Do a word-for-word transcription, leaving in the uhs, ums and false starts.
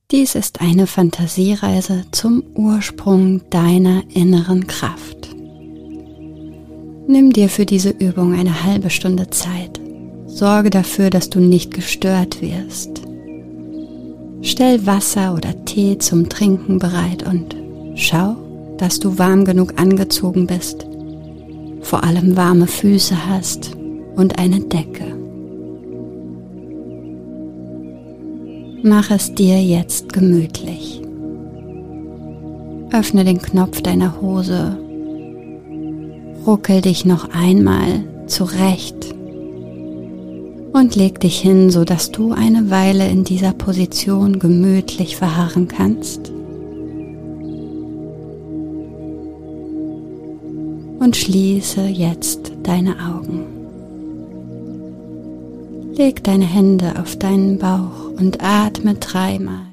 Dies ist eine Fantasiereise zum Ursprung deiner inneren Kraft. Nimm dir für diese Übung eine halbe Stunde Zeit. Sorge dafür, dass du nicht gestört wirst. Stell Wasser oder Tee zum Trinken bereit und schau, dass du warm genug angezogen bist, vor allem warme Füße hast und eine Decke. Mach es dir jetzt gemütlich. Öffne den Knopf deiner Hose, ruckel dich noch einmal zurecht und leg dich hin, sodass du eine Weile in dieser Position gemütlich verharren kannst. Und schließe jetzt deine Augen. Leg deine Hände auf deinen Bauch und atme dreimal